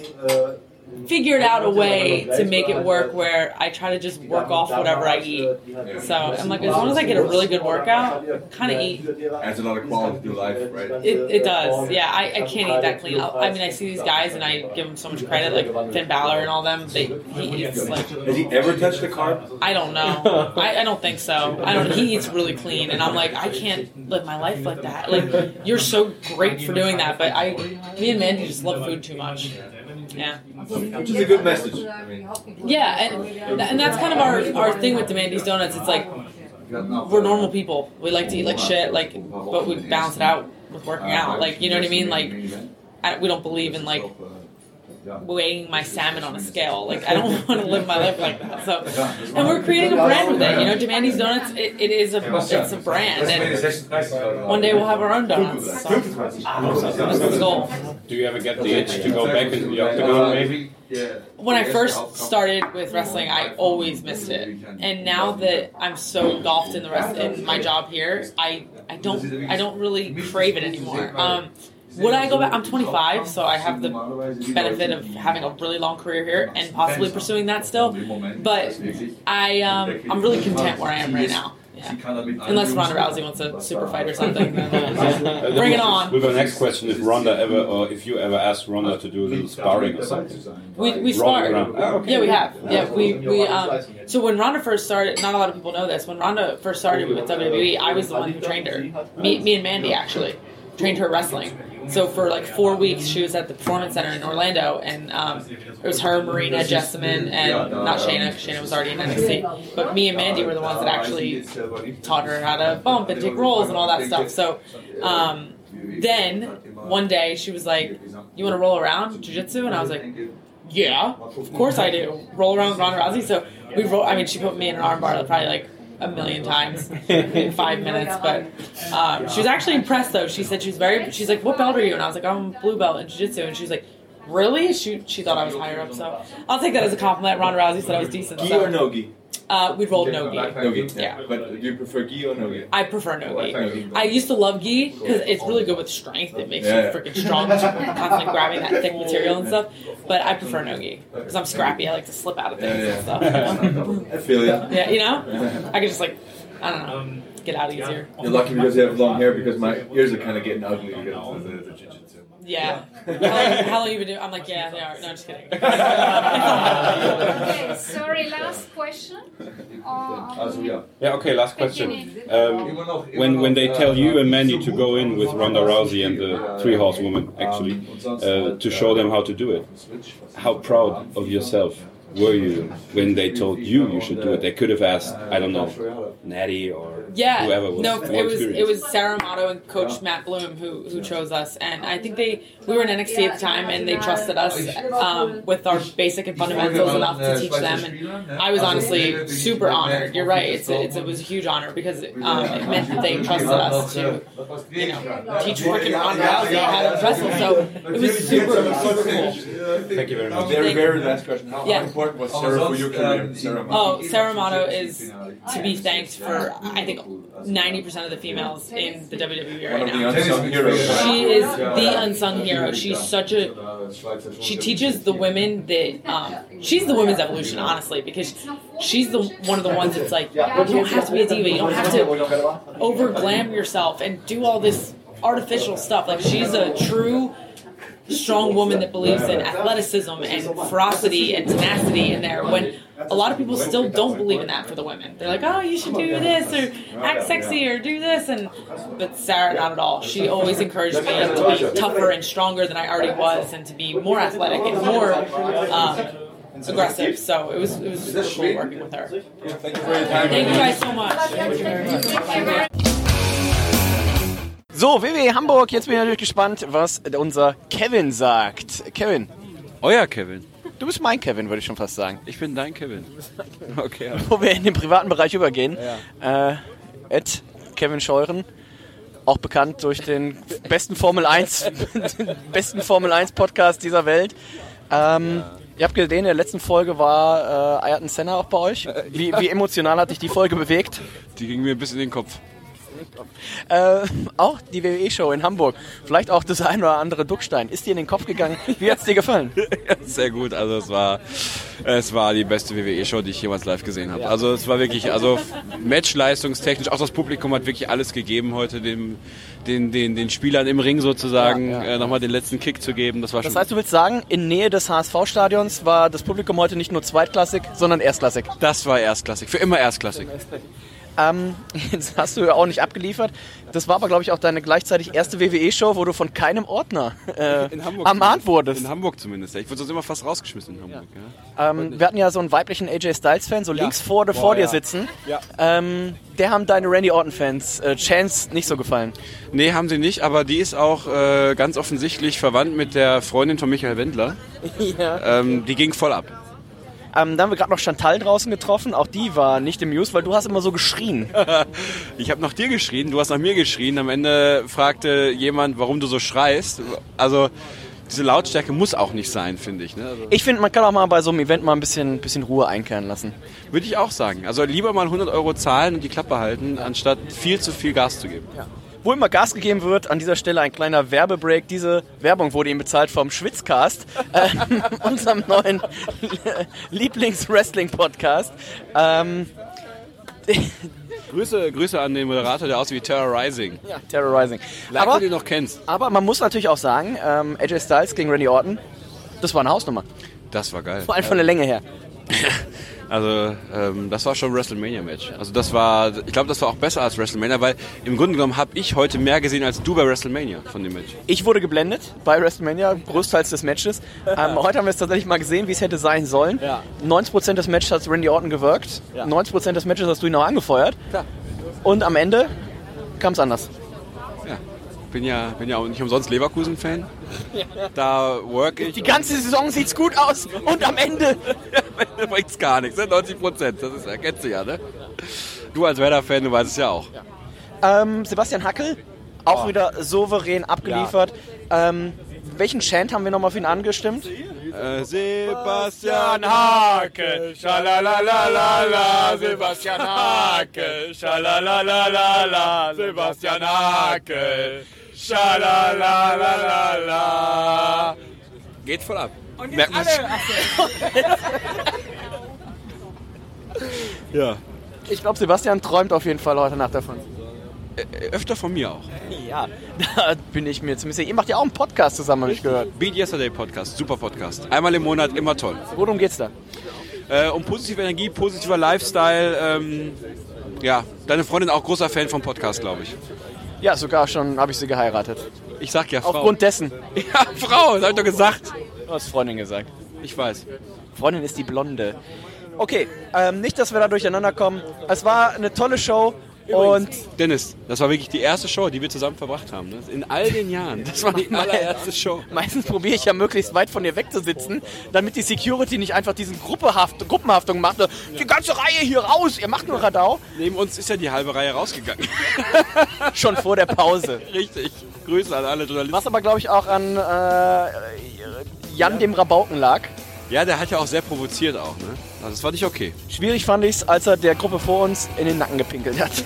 figured out a way to make it work where I try to just work off whatever I eat. So I'm like, as long as I get a really good workout, kind of eat. Adds a lot of quality to life, right? It, it does, yeah. I, I can't eat that clean. I'll, I mean, I see these guys and I give them so much credit, like Finn Balor and all them. They he eats like. Has he ever touched a carb? I don't know. I, I don't think so. I don't. He eats really clean, and I'm like, I can't live my life like that. Like, you're so great for doing that, but I, me and Mandy just love food too much. Yeah. Which is a good message. I mean, yeah, and, and that's kind of our, our thing with Demandy's Donuts. It's like, we're normal people. We like to eat like shit, like, but we balance it out with working out. Like, you know what I mean? Like, I, we don't believe in, like, weighing my salmon on a scale. Like, I don't want to live my life like that. So, and we're creating a brand with it. You know, Demandy's Donuts, it, it is a it's a brand. And one day we'll have our own donuts. So, that's the goal. Do you ever get the itch to go back into the octagon, maybe? When I first started with wrestling, I always missed it. And now that I'm so engulfed in the rest in my job here, I, I don't I don't really crave it anymore. Um, Would I go back? I'm twenty-five, so I have the benefit of having a really long career here and possibly pursuing that still. But I, um, I'm really content where I am right now. Yeah. Unless Ronda Rousey wants a super fight or something, then uh, bring it on. With our next question, if Ronda ever, or if you ever asked Ronda to do a little sparring or something. We we sparred. Oh, okay. Yeah, we have. Yeah, we we. Um, so when Ronda first started, not a lot of people know this. When Ronda first started with W W E, I was the one who trained her. Me, me and Mandy actually trained her wrestling. So for like four weeks, she was at the Performance Center in Orlando, and um, it was her, Marina, Jessamine, and not Shayna, because Shayna was already in N X T. But me and Mandy were the ones that actually taught her how to bump and take rolls and all that stuff. So um, then one day she was like, "You want to roll around jiu-jitsu?" And I was like, "Yeah, of course I do. Roll around with Ronda Rousey." So we roll. I mean, she put me in an armbar probably like a million times in five minutes, but um, she was actually impressed though. She said she was very, she's like, "What belt are you?" And I was like, "I'm blue belt in jiu-jitsu." And she was like, "Really?" She she thought I was higher up, so I'll take that as a compliment. Ronda Rousey said I was decent. Gi so. or no gi? Uh, we rolled no gi. No gi, yeah. But do you prefer gi or no gi? I prefer no gi. I used to love gi because it's really good with strength. It makes yeah. you freaking strong, constantly grabbing that thick material and stuff. But I prefer no gi because I'm scrappy. I like to slip out of things yeah, yeah. and stuff. I feel ya. Yeah, you know, I could just like, I don't know, get out easier. You're lucky because you have long hair because my ears are kind of getting ugly because of the, the jiu-jitsu. Yeah. How long, how long you been doing? I'm like, yeah, they are. No, I'm just kidding. Okay, sorry, last question. Uh, yeah, okay, last question. Um, when when they tell you and Mandy to go in with Ronda Rousey and the three horsewoman, actually, uh, to show them how to do it, how proud of yourself were you when they told you you should do it? They could have asked, I don't know, Natty or yeah, whoever was no, more it was experienced. it was Sarah Amato and Coach Matt Bloom who who chose us, and I think they we were in N X T at the time, and they trusted us um, with our basic and fundamentals enough to teach them. And I was honestly super honored. You're right; it's a, it's, it was a huge honor because it, um, it meant that they trusted us to, you know, teach freaking Ronda Rousey how to wrestle. So it was super super cool. Thank you very much. Very very last question. How yeah. important was Sarah for your career? Sarah oh, Sarah Amato is to be thanked for I think ninety percent of the females in the W W E right now. She is the unsung hero. She's such a she teaches the women that um, she's the women's evolution, honestly, because she's the one of the ones that's like, you don't have to be a diva, you don't have to over glam yourself and do all this artificial stuff. Like, she's a true strong woman that believes in athleticism and ferocity and tenacity in there, when a lot of people still don't believe in that for the women. They're like, oh, you should do this or act sexy or do this, and but Sarah, not at all. She always encouraged me to be tougher and stronger than I already was, and to be more athletic and more um, aggressive. So it was it was super cool working with her. Thank you for your time. Thank you guys so much. So, W W E Hamburg, jetzt bin ich natürlich gespannt, was unser Kevin sagt. Kevin. Euer Kevin. Du bist mein Kevin, würde ich schon fast sagen. Ich bin dein Kevin. Okay. Bevor wir in den privaten Bereich übergehen, ja. äh, Ed Kevin Scheuren, auch bekannt durch den besten Formel eins den besten Formel eins Podcast dieser Welt. Ähm, ja. Ihr habt gesehen, in der letzten Folge war äh, Ayrton Senna auch bei euch. Wie, wie emotional hat dich die Folge bewegt? Die ging mir bis in den Kopf. Äh, auch die W W E-Show in Hamburg, vielleicht auch das ein oder andere Duckstein. Ist dir in den Kopf gegangen? Wie hat es dir gefallen? Sehr gut, also es war, es war die beste W W E-Show, die ich jemals live gesehen habe. Also es war wirklich, also matchleistungstechnisch, auch das Publikum hat wirklich alles gegeben heute, dem, den, den, den Spielern im Ring sozusagen ja, ja. äh, nochmal den letzten Kick zu geben. Das war schon. Das heißt, du willst sagen, in Nähe des H S V-Stadions war das Publikum heute nicht nur zweitklassig, sondern erstklassig? Das war erstklassig, für immer erstklassig. Ähm, jetzt hast du ja auch nicht abgeliefert. Das war aber, glaube ich, auch deine gleichzeitig erste W W E-Show, wo du von keinem Ordner äh, ermahnt wurdest. In Hamburg zumindest. Ich wurde sonst immer fast rausgeschmissen in Hamburg. Ja. Ja. Ähm, wir hatten ja so einen weiblichen A J Styles-Fan, so ja. links vor, Boah, vor dir ja. sitzen. Ja. Ähm, der haben deine Randy Orton-Fans, äh, Chance, nicht so gefallen. Nee, haben sie nicht, aber die ist auch äh, ganz offensichtlich verwandt mit der Freundin von Michael Wendler. ja. ähm, die ging voll ab. Ähm, dann haben wir gerade noch Chantal draußen getroffen. Auch die war nicht amused, weil du hast immer so geschrien. Ich habe nach dir geschrien, du hast nach mir geschrien. Am Ende fragte jemand, warum du so schreist. Also diese Lautstärke muss auch nicht sein, finde ich. Ne? Also ich finde, man kann auch mal bei so einem Event mal ein bisschen, bisschen Ruhe einkehren lassen. Würde ich auch sagen. Also lieber mal hundert Euro zahlen und die Klappe halten, anstatt viel zu viel Gas zu geben. Ja. Wo immer Gas gegeben wird, an dieser Stelle ein kleiner Werbebreak. Diese Werbung wurde ihm bezahlt vom Schwitzcast, äh, unserem neuen Lieblings-Wrestling-Podcast. Ähm, Grüße, Grüße an den Moderator, der aussieht wie Terrorizing. Ja, Terrorizing. Like, aber, du den noch kennst. Aber man muss natürlich auch sagen, ähm, A J Styles gegen Randy Orton, das war eine Hausnummer. Das war geil. Vor allem von der Länge her. Also ähm, das war schon ein WrestleMania-Match. Also das war, ich glaube, das war auch besser als WrestleMania, weil im Grunde genommen habe ich heute mehr gesehen als du bei WrestleMania von dem Match. Ich wurde geblendet bei WrestleMania, größtenteils des Matches. Ähm, heute haben wir es tatsächlich mal gesehen, wie es hätte sein sollen. Ja. neunzig Prozent des Matches hat Randy Orton gewirkt, ja. neunzig Prozent des Matches hast du ihn auch angefeuert. Klar. Und am Ende kam es anders. Ja. Bin ja, bin ja auch nicht umsonst Leverkusen-Fan. Da work ich. Die ganze Saison sieht's gut aus und am Ende bringt's gar nichts, ne? neunzig Prozent, das ist, kennst du ja, ne? Du als Werder-Fan, du weißt es ja auch. Ja. Ähm, Sebastian Hackel, auch oh. wieder souverän abgeliefert. Ja. Ähm, welchen Chant haben wir nochmal für ihn angestimmt? Äh, Sebastian Hackel, schalalalala, Sebastian Hackel, schalalalala, Sebastian Hackel, schalalalala. Geht voll ab. Und jetzt alle. Ja. Ich glaube, Sebastian träumt auf jeden Fall heute Nacht davon. Öfter von mir auch. Ja, da bin ich mir ziemlich sicher. Ihr macht ja auch einen Podcast zusammen, habe ich gehört. Beat Yesterday Podcast, super Podcast. Einmal im Monat, immer toll. Worum geht's da? Äh, um positive Energie, positiver Lifestyle. Ähm, ja, deine Freundin auch großer Fan vom Podcast, glaube ich. Ja, sogar schon habe ich sie geheiratet. Ich sag ja Frau. Aufgrund dessen. Ja, Frau, das hab ich doch gesagt. Du hast Freundin gesagt. Ich weiß. Freundin ist die Blonde. Okay, ähm, nicht, dass wir da durcheinander kommen. Es war eine tolle Show. Und Dennis, das war wirklich die erste Show, die wir zusammen verbracht haben. Ne? In all den Jahren. Das war die allererste Show. Meistens probiere ich ja möglichst weit von dir wegzusitzen, damit die Security nicht einfach diesen Gruppenhaft, Gruppenhaftung macht. Die ganze Reihe hier raus, ihr macht nur Radau. Neben uns ist ja die halbe Reihe rausgegangen. Schon vor der Pause. Richtig. Grüße an alle Journalisten. Was aber, glaube ich, auch an äh, Jan dem Rabauken lag. Ja, der hat ja auch sehr provoziert auch, ne? Also das war nicht okay. Schwierig fand ich es, als er der Gruppe vor uns in den Nacken gepinkelt hat.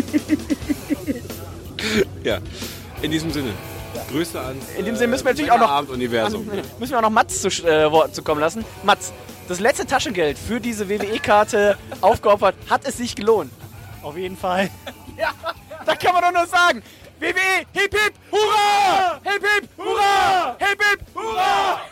Ja, in diesem Sinne. Ja. Grüße an. In dem Sinne müssen wir natürlich auch noch Abenduniversum. An, müssen wir auch noch Mats zu äh, Wort zu kommen lassen. Mats, das letzte Taschengeld für diese W W E-Karte aufgeopfert, hat es sich gelohnt? Auf jeden Fall. Ja, da kann man doch nur sagen. W W E, hip hip, hurra! Hip hip, hurra! Hip hip, hurra!